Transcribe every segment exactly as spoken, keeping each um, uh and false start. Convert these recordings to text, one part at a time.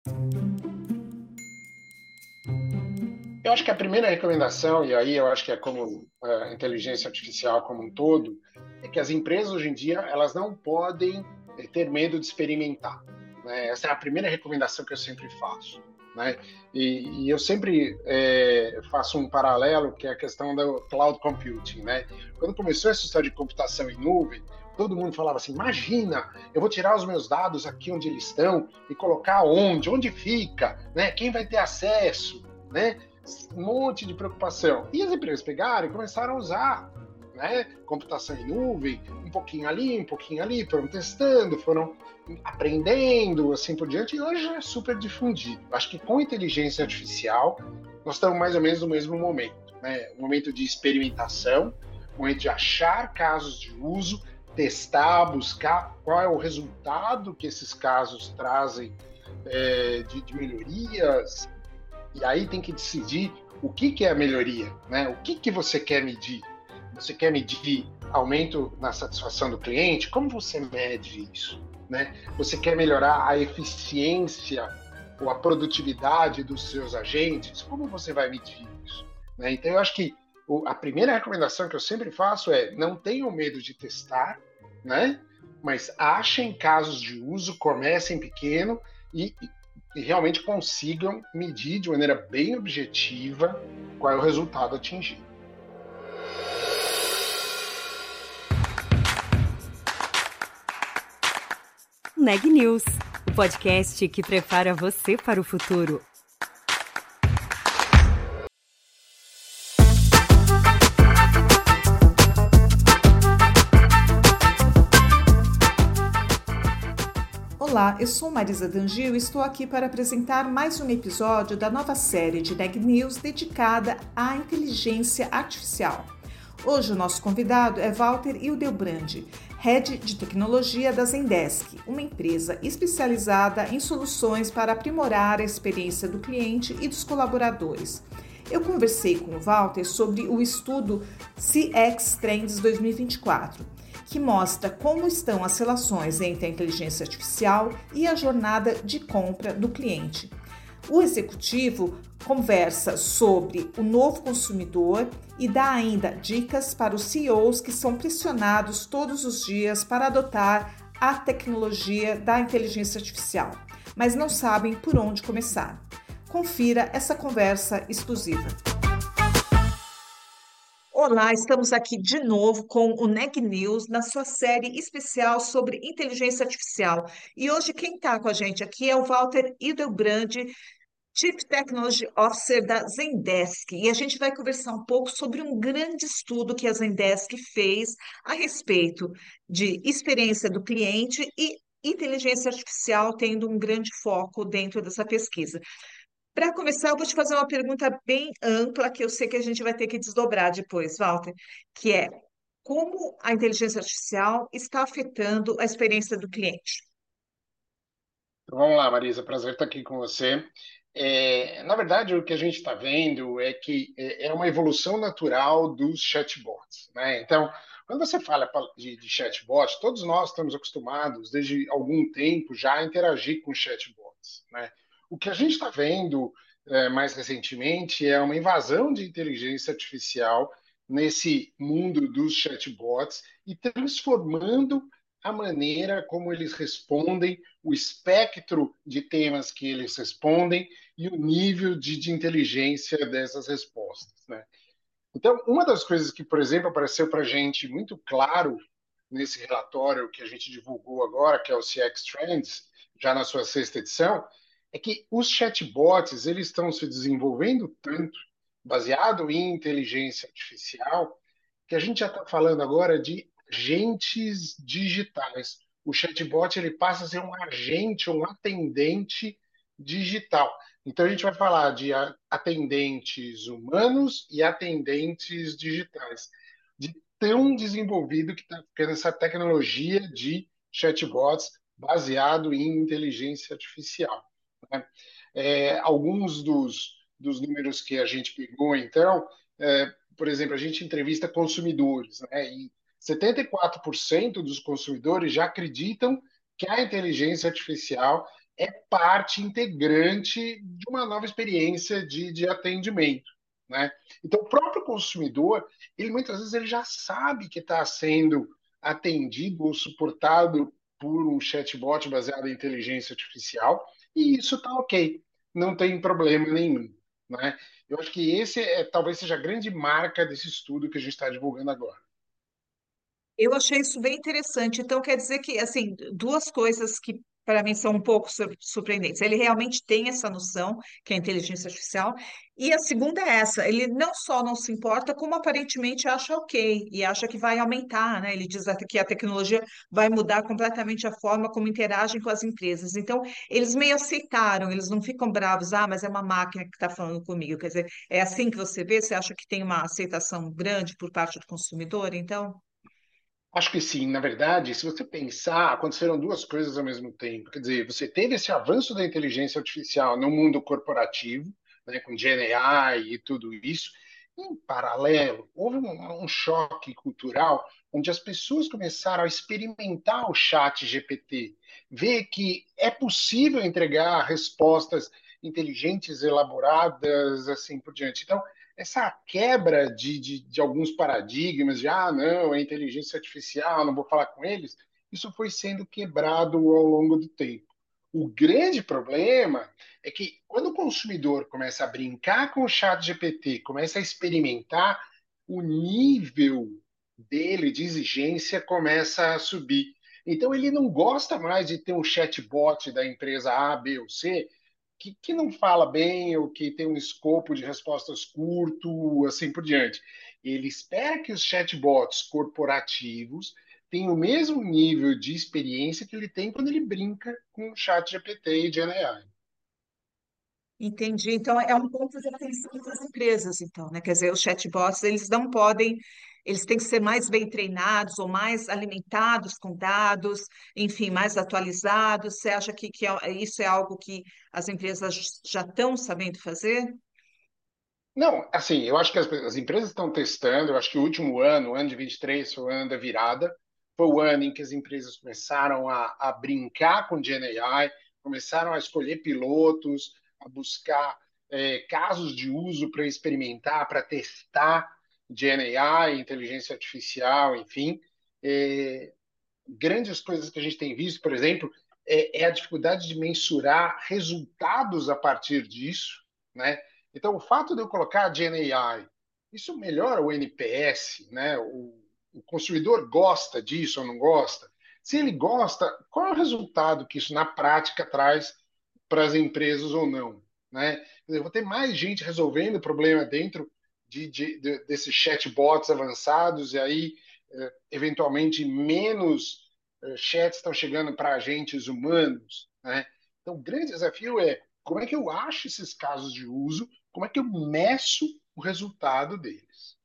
Eu acho que a primeira recomendação, e aí eu acho que é como a inteligência artificial como um todo, é que as empresas hoje em dia elas não podem eh, ter medo de experimentar, né? Essa é a primeira recomendação que eu sempre faço, né? E, e eu sempre eh, faço um paralelo que é a questão do cloud computing, né? Quando começou essa história de computação em nuvem, todo mundo falava assim: imagina, eu vou tirar os meus dados aqui onde eles estão e colocar onde, onde fica, né? Quem vai ter acesso, né? Um monte de preocupação. E as empresas pegaram e começaram a usar, né, computação em nuvem, um pouquinho ali, um pouquinho ali, foram testando, foram aprendendo, assim por diante, e hoje é super difundido. Acho que com inteligência artificial, nós estamos mais ou menos no mesmo momento, né? Um momento de experimentação, um momento de achar casos de uso, testar, buscar qual é o resultado que esses casos trazem é, de, de melhorias, e aí tem que decidir o que, que é a melhoria, né? O que, que você quer medir? Você quer medir aumento na satisfação do cliente? Como você mede isso, né? Você quer melhorar a eficiência ou a produtividade dos seus agentes? Como você vai medir isso, né? Então, eu acho que a primeira recomendação que eu sempre faço é: não tenham medo de testar, né? Mas achem casos de uso, comecem pequeno e, e realmente consigam medir de maneira bem objetiva qual é o resultado atingido. Neg News, o podcast que prepara você para o futuro. Olá, eu sou Marisa Dangil e estou aqui para apresentar mais um episódio da nova série de Neg News dedicada à inteligência artificial. Hoje o nosso convidado é Walter Hildebrand, Head de Tecnologia da Zendesk, uma empresa especializada em soluções para aprimorar a experiência do cliente e dos colaboradores. Eu conversei com o Walter sobre o estudo C X Trends dois mil e vinte e quatro, que mostra como estão as relações entre a inteligência artificial e a jornada de compra do cliente. O executivo conversa sobre o novo consumidor e dá ainda dicas para os C E Os que são pressionados todos os dias para adotar a tecnologia da inteligência artificial, mas não sabem por onde começar. Confira essa conversa exclusiva. Olá, estamos aqui de novo com o Neg News, na sua série especial sobre inteligência artificial. E hoje quem está com a gente aqui é o Walter Hildebrand, Chief Technology Officer da Zendesk. E a gente vai conversar um pouco sobre um grande estudo que a Zendesk fez a respeito de experiência do cliente e inteligência artificial tendo um grande foco dentro dessa pesquisa. Para começar, eu vou te fazer uma pergunta bem ampla, que eu sei que a gente vai ter que desdobrar depois, Walter, que é: como a inteligência artificial está afetando a experiência do cliente? Então, vamos lá, Marisa, prazer estar aqui com você. É, na verdade, o que a gente está vendo é que é é uma evolução natural dos chatbots, né? Então, quando você fala de, de chatbot, todos nós estamos acostumados, desde algum tempo, já a interagir com chatbots, né? O que a gente está vendo é, mais recentemente é uma invasão de inteligência artificial nesse mundo dos chatbots e transformando a maneira como eles respondem, o espectro de temas que eles respondem e o nível de, de inteligência dessas respostas, né? Então, uma das coisas que, por exemplo, apareceu para a gente muito claro nesse relatório que a gente divulgou agora, que é o C X Trends, já na sua sexta edição, é que os chatbots eles estão se desenvolvendo tanto, baseado em inteligência artificial, que a gente já está falando agora de agentes digitais. O chatbot ele passa a ser um agente, um atendente digital. Então a gente vai falar de atendentes humanos e atendentes digitais, de tão desenvolvido que está ficando essa tecnologia de chatbots baseado em inteligência artificial, né? É, alguns dos, dos números que a gente pegou, então, é, por exemplo, a gente entrevista consumidores, né? E setenta e quatro por cento dos consumidores já acreditam que a inteligência artificial é parte integrante de uma nova experiência de, de atendimento, né? Então, o próprio consumidor, ele muitas vezes ele já sabe que está sendo atendido ou suportado por um chatbot baseado em inteligência artificial, e isso está ok, não tem problema nenhum, né? Eu acho que esse é, talvez seja a grande marca desse estudo que a gente está divulgando agora. Eu achei isso bem interessante. Então, quer dizer que, assim, duas coisas que para mim são um pouco sur- surpreendentes. Ele realmente tem essa noção, que é a inteligência artificial, e a segunda é essa: ele não só não se importa, como aparentemente acha ok, e acha que vai aumentar, né? Ele diz até que a tecnologia vai mudar completamente a forma como interagem com as empresas. Então, eles meio aceitaram, eles não ficam bravos, ah, mas é uma máquina que está falando comigo. Quer dizer, é assim que você vê? Você acha que tem uma aceitação grande por parte do consumidor, então? Acho que sim, na verdade, se você pensar, aconteceram duas coisas ao mesmo tempo. Quer dizer, você teve esse avanço da inteligência artificial no mundo corporativo, né, com Gen A I e tudo isso. Em paralelo, houve um, um choque cultural onde as pessoas começaram a experimentar o chat G P T, ver que é possível entregar respostas inteligentes, elaboradas, assim por diante. Então, essa quebra de, de, de alguns paradigmas, de ah, não, é inteligência artificial, não vou falar com eles, isso foi sendo quebrado ao longo do tempo. O grande problema é que quando o consumidor começa a brincar com o chat G P T, começa a experimentar, o nível dele de exigência começa a subir. Então ele não gosta mais de ter um chatbot da empresa A, B ou C que, que não fala bem ou que tem um escopo de respostas curto, assim por diante. Ele espera que os chatbots corporativos tenham o mesmo nível de experiência que ele tem quando ele brinca com o chat G P T e Gen A I. Entendi. Então, é um ponto de atenção das empresas, então, né? Quer dizer, os chatbots, eles não podem, eles têm que ser mais bem treinados ou mais alimentados com dados, enfim, mais atualizados. Você acha que, que é- isso é algo que as empresas já estão sabendo fazer? Não, assim, eu acho que as, as empresas estão testando, eu acho que o último ano, o ano de vinte e três, foi o ano da virada, foi o ano em que as empresas começaram a, a brincar com Gen A I, começaram a escolher pilotos, a buscar é, casos de uso para experimentar, para testar Gen A I, inteligência artificial, enfim. É, grandes coisas que a gente tem visto, por exemplo, é, é a dificuldade de mensurar resultados a partir disso, né? Então, o fato de eu colocar a Gen A I, isso melhora o N P S, né? O, o consumidor gosta disso ou não gosta? Se ele gosta, qual é o resultado que isso na prática traz para as empresas ou não, né? Eu vou ter mais gente resolvendo o problema dentro de, de, de, desses chatbots avançados e aí eh, eventualmente menos eh, chats estão chegando para agentes humanos, né? Então, o grande desafio é como é que eu acho esses casos de uso, como é que eu meço o resultado deles.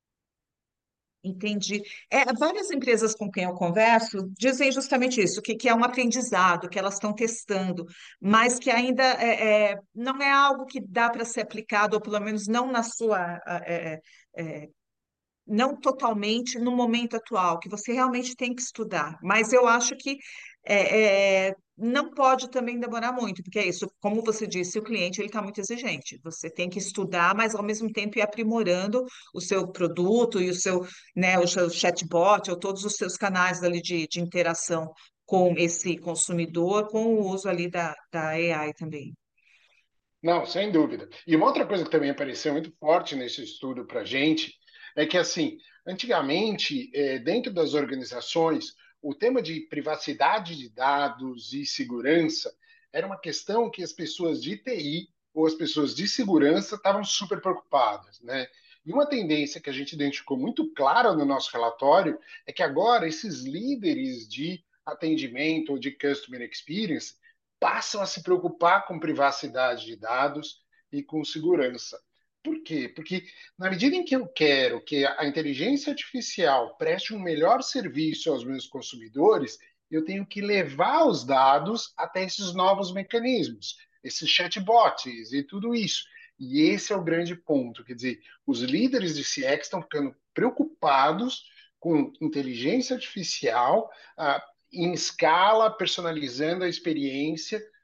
Entendi. É, várias empresas com quem eu converso dizem justamente isso, que, que é um aprendizado, que elas estão testando, mas que ainda é, é, não é algo que dá para ser aplicado, ou pelo menos não na sua, é, é, não totalmente no momento atual, que você realmente tem que estudar. Mas eu acho que é, é, não pode também demorar muito, porque é isso, como você disse, o cliente ele está muito exigente. Você tem que estudar, mas ao mesmo tempo ir aprimorando o seu produto e o seu, né, o seu chatbot ou todos os seus canais ali de, de interação com esse consumidor, com o uso ali da, da A I também. Não, sem dúvida. E uma outra coisa que também apareceu muito forte nesse estudo para a gente é que, assim, antigamente, eh, dentro das organizações, o tema de privacidade de dados e segurança era uma questão que as pessoas de T I ou as pessoas de segurança estavam super preocupadas, né? E uma tendência que a gente identificou muito clara no nosso relatório é que agora esses líderes de atendimento ou de customer experience passam a se preocupar com privacidade de dados e com segurança. Por quê? Porque na medida em que eu quero que a inteligência artificial preste um melhor serviço aos meus consumidores, eu tenho que levar os dados até esses novos mecanismos, esses chatbots e tudo isso. E esse é o grande ponto. Quer dizer, os líderes de C X estão ficando preocupados com inteligência artificial, ah, em escala, personalizando a experiência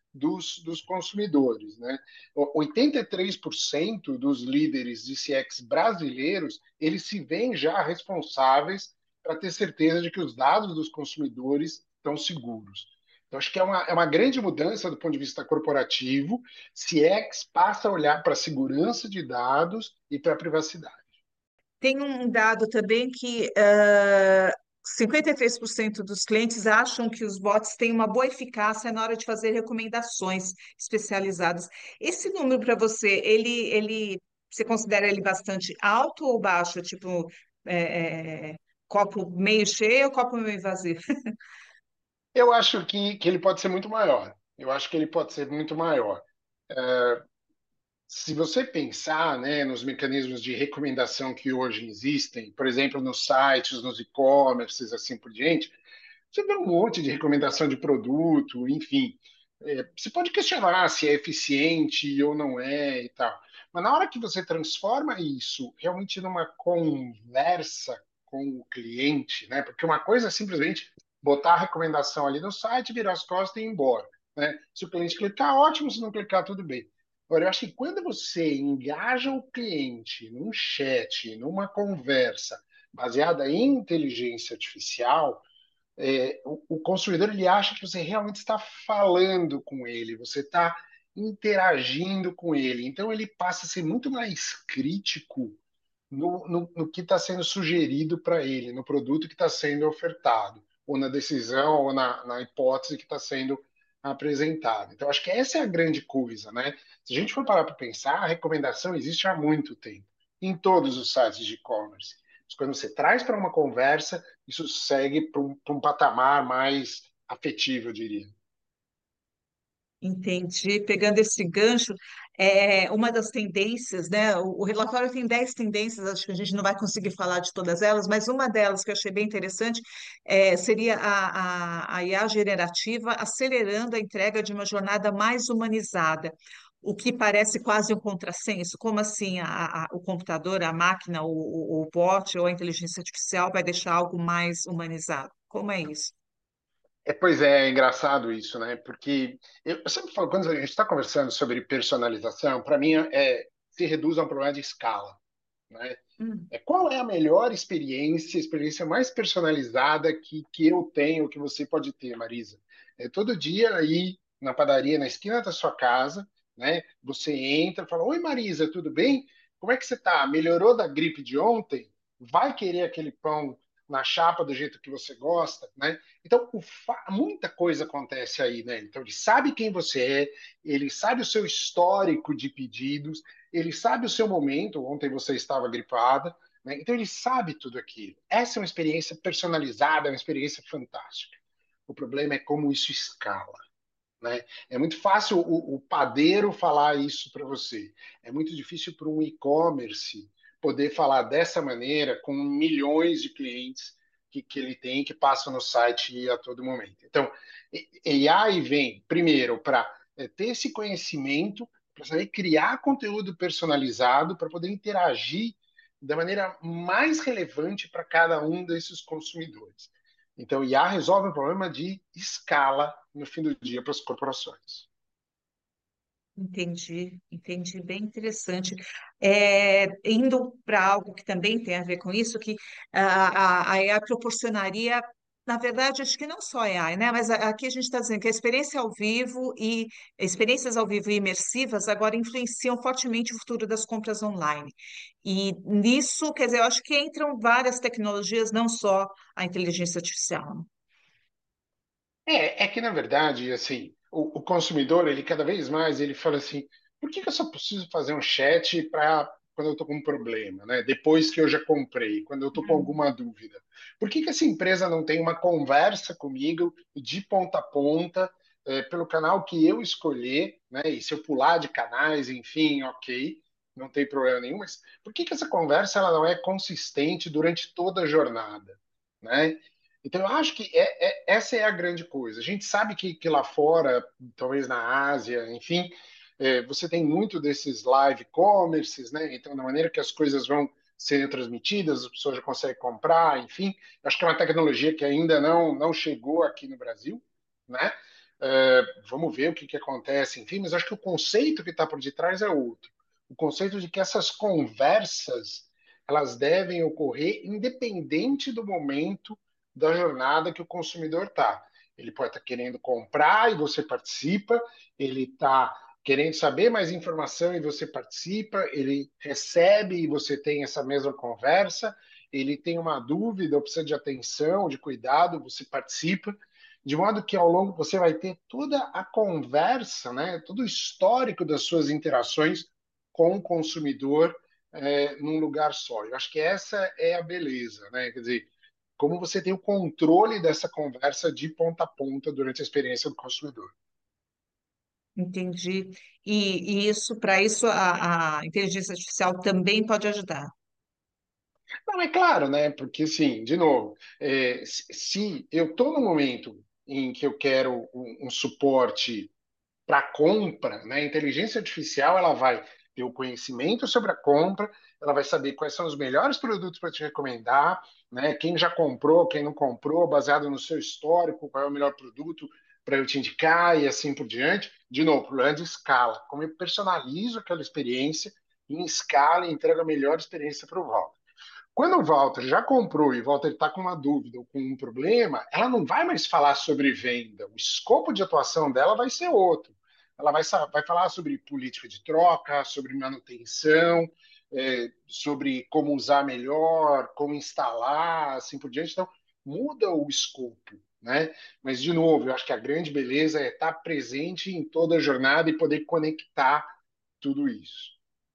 dos, dos consumidores, né? oitenta e três por cento dos líderes de C X brasileiros, eles se veem já responsáveis para ter certeza de que os dados dos consumidores estão seguros. Então, acho que é uma, é uma grande mudança do ponto de vista corporativo. C X passa a olhar para a segurança de dados e para a privacidade. Tem um dado também que ah, cinquenta e três por cento dos clientes acham que os bots têm uma boa eficácia na hora de fazer recomendações especializadas. Esse número para você, ele, ele, você considera ele bastante alto ou baixo? Tipo, é, é, copo meio cheio ou copo meio vazio? Eu acho que, que ele pode ser muito maior. Eu acho que ele pode ser muito maior. Se você pensar, né, nos mecanismos de recomendação que hoje existem, por exemplo, nos sites, nos e-commerces, assim por diante, você vê um monte de recomendação de produto, enfim. É, você pode questionar se é eficiente ou não é e tal. Mas na hora que você transforma isso realmente numa conversa com o cliente, né? Porque uma coisa é simplesmente botar a recomendação ali no site, virar as costas e ir embora, né? Se o cliente clicar, ótimo, se não clicar, tudo bem. Agora, eu acho que quando você engaja o cliente num chat, numa conversa baseada em inteligência artificial, é, o, o consumidor ele acha que você realmente está falando com ele, você está interagindo com ele. Então ele passa a ser muito mais crítico no, no, no que está sendo sugerido para ele, no produto que está sendo ofertado, ou na decisão, ou na, na hipótese que está sendo apresentada. Então acho que essa é a grande coisa, né? Se a gente for parar para pensar, a recomendação existe há muito tempo, em todos os sites de e-commerce. Mas quando você traz para uma conversa, isso segue para um, para um patamar mais afetivo, eu diria. Entendi. Pegando esse gancho, é uma das tendências, né? O, o relatório tem dez tendências, acho que a gente não vai conseguir falar de todas elas, mas uma delas que eu achei bem interessante é, seria a, a, a I A generativa acelerando a entrega de uma jornada mais humanizada, o que parece quase um contrassenso. Como assim a, a- o computador, a máquina, o, o, o bot ou a inteligência artificial vai deixar algo mais humanizado? Como é isso? É, pois é, é engraçado isso, né? Porque eu, eu sempre falo, quando a gente está conversando sobre personalização, para mim é, se reduz a um problema de escala, né? Hum. É, qual é a melhor experiência, a experiência mais personalizada que, que eu tenho, que você pode ter, Marisa? É todo dia aí na padaria, na esquina da sua casa, né? Você entra, fala: Oi, Marisa, tudo bem? Como é que você tá? Melhorou da gripe de ontem? Vai querer aquele pão na chapa do jeito que você gosta, né? Então, o fa- muita coisa acontece aí, né? Então, ele sabe quem você é, ele sabe o seu histórico de pedidos, ele sabe o seu momento. Ontem você estava gripada, né? Então ele sabe tudo aquilo. Essa é uma experiência personalizada, é uma experiência fantástica. O problema é como isso escala, né? É muito fácil o, o padeiro falar isso para você. É muito difícil para um e-commerce poder falar dessa maneira com milhões de clientes que, que ele tem, que passam no site a todo momento. Então, A I vem primeiro para é, ter esse conhecimento, para saber criar conteúdo personalizado, para poder interagir da maneira mais relevante para cada um desses consumidores. Então, I A resolve o problema de escala no fim do dia para as corporações. Entendi, entendi, bem interessante. É, indo para algo que também tem a ver com isso, que a, a, a A I proporcionaria, na verdade, acho que não só a AI, né? Mas a- aqui a gente está dizendo que a experiência ao vivo e experiências ao vivo e imersivas agora influenciam fortemente o futuro das compras online. E nisso, quer dizer, eu acho que entram várias tecnologias, não só a inteligência artificial, né? É, é que na verdade, assim, o, o consumidor, ele cada vez mais, ele fala assim, por que que eu só preciso fazer um chat para quando eu estou com um problema, né? Depois que eu já comprei, quando eu estou com Hum. alguma dúvida. Por que que essa empresa não tem uma conversa comigo de ponta a ponta, é, pelo canal que eu escolher, né? E se eu pular de canais, enfim, ok, não tem problema nenhum, mas por que que essa conversa ela não é consistente durante toda a jornada, né? Então, eu acho que é, é- essa é a grande coisa. A gente sabe que, que lá fora, talvez na Ásia, enfim, é, você tem muito desses live commerces, né? Então, da maneira que as coisas vão sendo transmitidas, as pessoas já conseguem comprar, enfim. Acho que é uma tecnologia que ainda não, não chegou aqui no Brasil, né? é, vamos ver o que, que acontece, enfim, mas acho que o conceito que está por detrás é outro. O conceito de que essas conversas elas devem ocorrer independente do momento da jornada que o consumidor está. Ele pode estar querendo comprar e você participa, ele está querendo saber mais informação e você participa, ele recebe e você tem essa mesma conversa, ele tem uma dúvida ou precisa de atenção, de cuidado, você participa, de modo que ao longo você vai ter toda a conversa, né, todo o histórico das suas interações com o consumidor é, num lugar só. Eu acho que essa é a beleza, né? Quer dizer, como você tem o controle dessa conversa de ponta a ponta durante a experiência do consumidor. Entendi. E, e isso, para isso, a, a inteligência artificial também pode ajudar. Não, é claro, né? Porque, assim, de novo, é, se se eu estou no momento em que eu quero um, um suporte para compra, né? A inteligência artificial ela vai ter o conhecimento sobre a compra, ela vai saber quais são os melhores produtos para te recomendar, né? Quem já comprou, quem não comprou, baseado no seu histórico, qual é o melhor produto para eu te indicar e assim por diante. De novo, problema de escala. Como eu personalizo aquela experiência em escala e entrego a melhor experiência para o Walter. Quando o Walter já comprou e o Walter está com uma dúvida ou com um problema, ela não vai mais falar sobre venda. O escopo de atuação dela vai ser outro. Ela vai, vai falar sobre política de troca, sobre manutenção, é, sobre como usar melhor, como instalar, assim por diante. Então, muda o escopo, né? Mas, de novo, eu acho que a grande beleza é estar presente em toda a jornada e poder conectar tudo isso.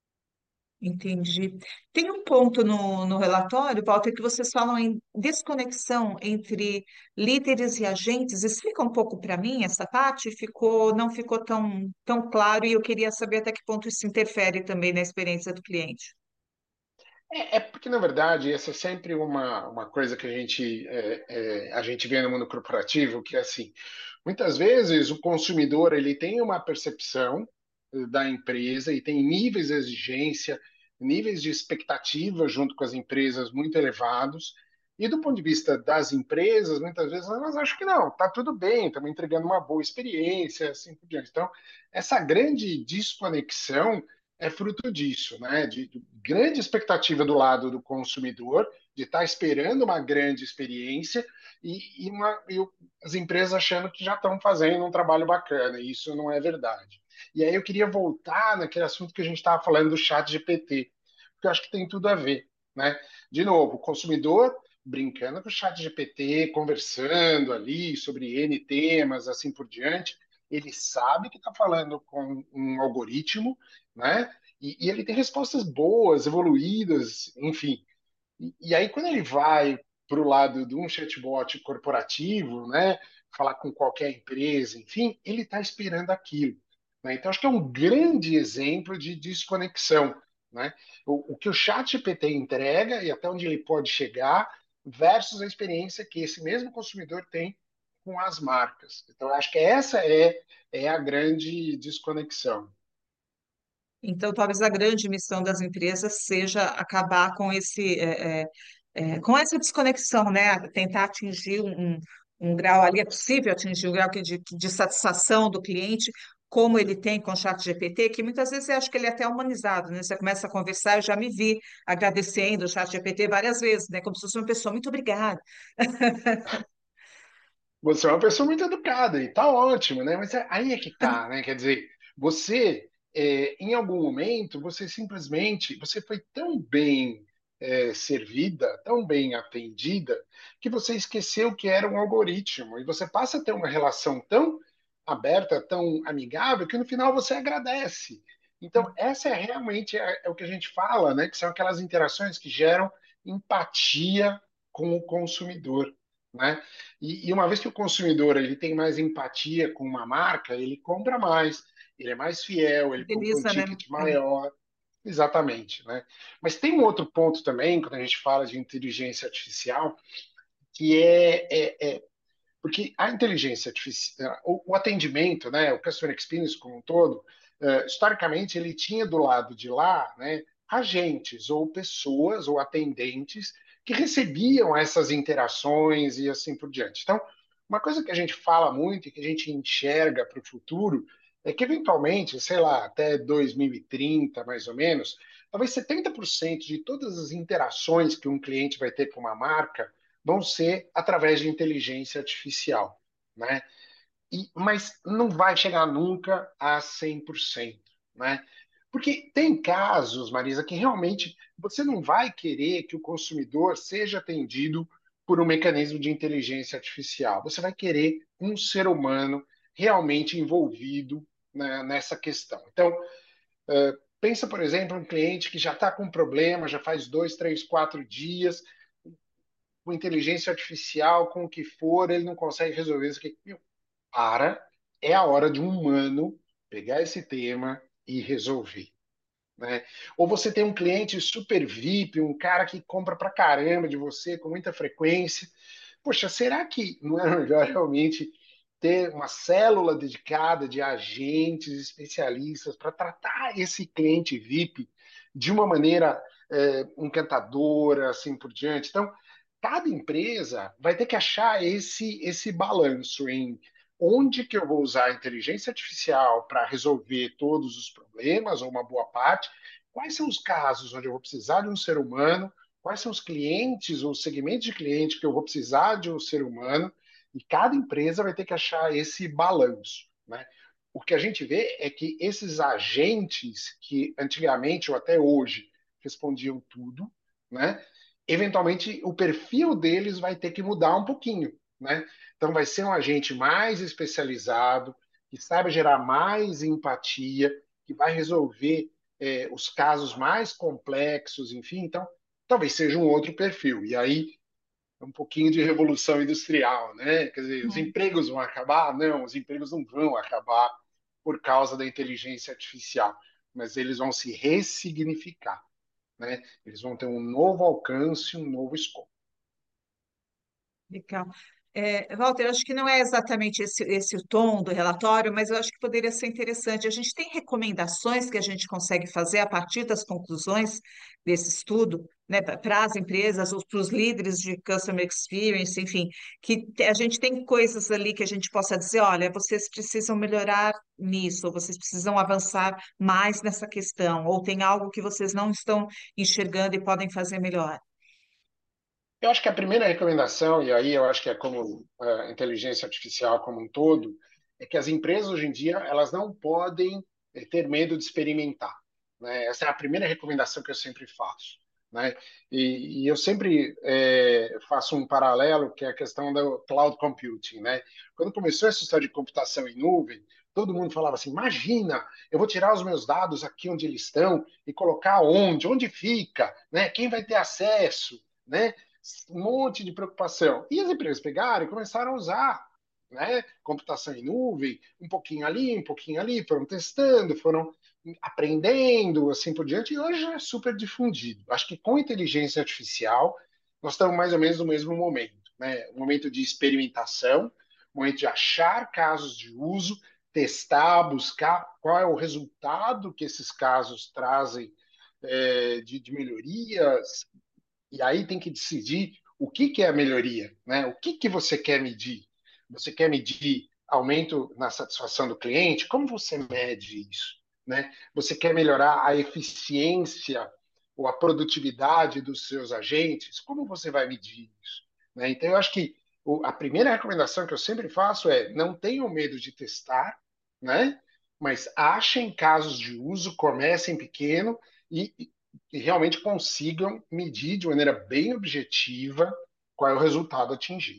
Entendi. Tem um ponto no, no relatório, Walter, que vocês falam em desconexão entre líderes e agentes. Explica um pouco para mim essa parte, ficou, não ficou tão, tão claro e eu queria saber até que ponto isso interfere também na experiência do cliente. É, é porque, na verdade, essa é sempre uma, uma coisa que a gente, é, é, a gente vê no mundo corporativo, que é assim, muitas vezes o consumidor ele tem uma percepção eh, da empresa e tem níveis de exigência, níveis de expectativa junto com as empresas muito elevados, e do ponto de vista das empresas, muitas vezes elas acham que não, está tudo bem, estamos entregando uma boa experiência, assim por diante. Então, essa grande desconexão é fruto disso, né? De, de grande expectativa do lado do consumidor, de estar esperando uma grande experiência e, e, uma, e as empresas achando que já estão fazendo um trabalho bacana, e isso não é verdade. E aí eu queria voltar naquele assunto que a gente estava falando do chat G P T, porque eu acho que tem tudo a ver, né? De novo, o consumidor brincando com o chat G P T, conversando ali sobre N temas, assim por diante, ele sabe que está falando com um algoritmo, né? E, e ele tem respostas boas, evoluídas, enfim. E, e aí, quando ele vai para o lado de um chatbot corporativo, né? Falar com qualquer empresa, enfim, ele está esperando aquilo. Né? Então, acho que é um grande exemplo de desconexão. Né? O, o que o chat G P T entrega e até onde ele pode chegar versus a experiência que esse mesmo consumidor tem com as marcas. Então, acho que essa é, é a grande desconexão. Então, talvez a grande missão das empresas seja acabar com esse, é, é, é, com essa desconexão, né? Tentar atingir um, um um grau ali, é possível atingir um grau que de, de satisfação do cliente, como ele tem com o chat G P T, que muitas vezes eu acho que ele é até humanizado, né? Você começa a conversar, eu já me vi agradecendo o chat G P T várias vezes, né? Como se fosse uma pessoa, muito obrigada. Você é uma pessoa muito educada e tá ótimo, né? Mas é- aí é que tá, né? Quer dizer, você, é, em algum momento, você simplesmente, você foi tão bem, é, servida, tão bem atendida, que você esqueceu que era um algoritmo. E você passa a ter uma relação tão aberta, tão amigável, que no final você agradece. Então, essa é realmente é, é o que a gente fala, né? Que são aquelas interações que geram empatia com o consumidor, né? E, e uma vez que o consumidor ele tem mais empatia com uma marca, ele compra mais, ele é mais fiel, ele compra um Fideliza, né? ticket É. maior. Exatamente, né? Mas tem um outro ponto também, quando a gente fala de inteligência artificial, que é, é, é porque a inteligência artificial, o, o atendimento, né, o customer experience como um todo, uh, historicamente ele tinha do lado de lá, né, agentes ou pessoas ou atendentes que recebiam essas interações e assim por diante. Então, Uma coisa que a gente fala muito e que a gente enxerga para o futuro é que, eventualmente, sei lá, até dois mil e trinta, mais ou menos, talvez setenta por cento de todas as interações que um cliente vai ter com uma marca vão ser através de inteligência artificial, né? E, mas não vai chegar nunca a cem por cento, né? Porque tem casos, Marisa, que realmente você não vai querer que o consumidor seja atendido por um mecanismo de inteligência artificial. Você vai querer um ser humano realmente envolvido, né, nessa questão. Então, uh, pensa, por exemplo, um cliente que já está com um problema, já faz dois, três, quatro dias, com inteligência artificial, com o que for, ele não consegue resolver isso aqui. Meu, para, é a hora de um humano pegar esse tema e resolver, né? Ou você tem um cliente super V I P, um cara que compra pra caramba de você com muita frequência. Poxa, será que não é melhor realmente ter uma célula dedicada de agentes especialistas para tratar esse cliente V I P de uma maneira é, encantadora, assim por diante? Então, cada empresa vai ter que achar esse esse balanço em onde que eu vou usar a inteligência artificial para resolver todos os problemas, ou uma boa parte, quais são os casos onde eu vou precisar de um ser humano, quais são os clientes ou segmentos de cliente que eu vou precisar de um ser humano, e cada empresa vai ter que achar esse balanço, né? O que a gente vê é que esses agentes que antigamente ou até hoje respondiam tudo, né? Eventualmente o perfil deles vai ter que mudar um pouquinho, né? Então vai ser um agente mais especializado, que saiba gerar mais empatia, que vai resolver é, os casos mais complexos, enfim. Então, talvez seja um outro perfil. E aí, um pouquinho de revolução industrial, né? Quer dizer, os empregos vão acabar? Não, os empregos não vão acabar por causa da inteligência artificial, mas eles vão se ressignificar, né? Eles vão ter um novo alcance, um novo escopo. Legal. É, Walter, acho que não é exatamente esse, esse o tom do relatório, mas eu acho que poderia ser interessante. A gente tem recomendações que a gente consegue fazer a partir das conclusões desse estudo, né, para as empresas ou para os líderes de Customer Experience, enfim, que te- a gente tem coisas ali que a gente possa dizer, olha, vocês precisam melhorar nisso, ou vocês precisam avançar mais nessa questão, ou tem algo que vocês não estão enxergando e podem fazer melhor. Eu acho que a primeira recomendação, e aí eu acho que é como a inteligência artificial como um todo, é que as empresas hoje em dia elas não podem eh, ter medo de experimentar, né? Essa é a primeira recomendação que eu sempre faço, né? E, e eu sempre eh, faço um paralelo que é a questão do cloud computing, né? Quando começou essa história de computação em nuvem, todo mundo falava assim: imagina, eu vou tirar os meus dados aqui onde eles estão e colocar onde, onde fica, né? Quem vai ter acesso, né? Um monte de preocupação. E as empresas pegaram e começaram a usar, né? Computação em nuvem, um pouquinho ali, um pouquinho ali, foram testando, foram aprendendo, assim por diante, e hoje é super difundido. Acho que com inteligência artificial, nós estamos mais ou menos no mesmo momento, né? Um momento de experimentação, um momento de achar casos de uso, testar, buscar qual é o resultado que esses casos trazem é, de, de melhorias, e aí tem que decidir o que, que é a melhoria, né? O que, que você quer medir? Você quer medir aumento na satisfação do cliente? Como você mede isso, né? Você quer melhorar a eficiência ou a produtividade dos seus agentes? Como você vai medir isso, né? Então, eu acho que o- a primeira recomendação que eu sempre faço é não tenham medo de testar, né? Mas achem casos de uso, comecem pequeno e, que realmente consigam medir de maneira bem objetiva qual é o resultado atingido.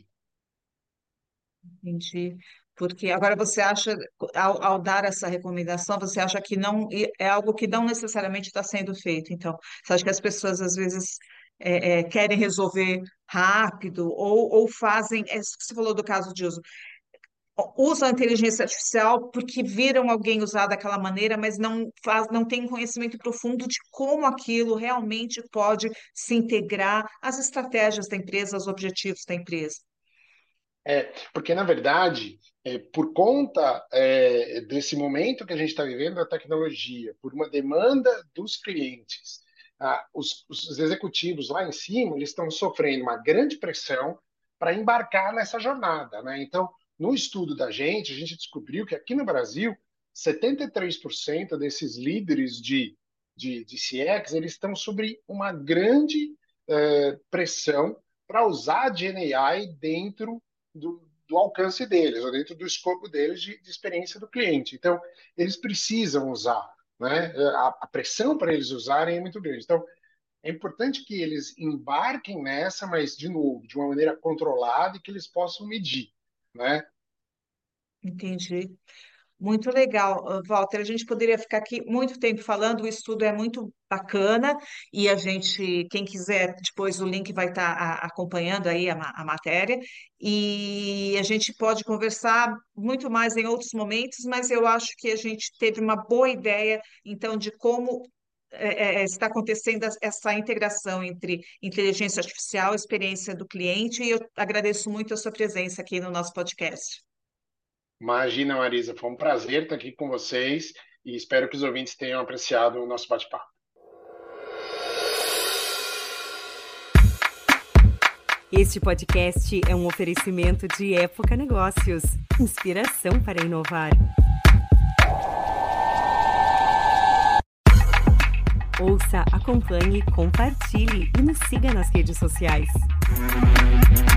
Entendi. Porque agora você acha, ao, ao dar essa recomendação, você acha que não é algo que não necessariamente está sendo feito. Então, você acha que as pessoas às vezes é, é, querem resolver rápido ou, ou fazem, é isso que você falou do caso de uso, usam a inteligência artificial porque viram alguém usar daquela maneira, mas não faz, não tem um conhecimento profundo de como aquilo realmente pode se integrar às estratégias da empresa, aos objetivos da empresa. É, porque, na verdade, é, por conta é, desse momento que a gente está vivendo da tecnologia, por uma demanda dos clientes, ah, os, os executivos lá em cima eles estão sofrendo uma grande pressão para embarcar nessa jornada, né? Então, no estudo da gente, a gente descobriu que aqui no Brasil, setenta e três por cento desses líderes de, de, de C X, eles estão sob uma grande eh, pressão para usar a Gen A I dentro do, do alcance deles, ou dentro do escopo deles de, de experiência do cliente. Então, eles precisam usar, né? A, a pressão para eles usarem é muito grande. Então, é importante que eles embarquem nessa, mas, de novo, de uma maneira controlada e que eles possam medir, né? Entendi. Muito legal, uh, Walter. A gente poderia ficar aqui muito tempo falando, o estudo é muito bacana e a gente, quem quiser, depois o link vai estar a- acompanhando aí a, ma- a matéria e a gente pode conversar muito mais em outros momentos, mas eu acho que a gente teve uma boa ideia, então, de como é, é, está acontecendo as- essa integração entre inteligência artificial, experiência do cliente, e eu agradeço muito a sua presença aqui no nosso podcast. Imagina, Marisa, foi um prazer estar aqui com vocês e espero que os ouvintes tenham apreciado o nosso bate-papo. Este podcast é um oferecimento de Época Negócios. Inspiração para inovar. Ouça, acompanhe, compartilhe e nos siga nas redes sociais.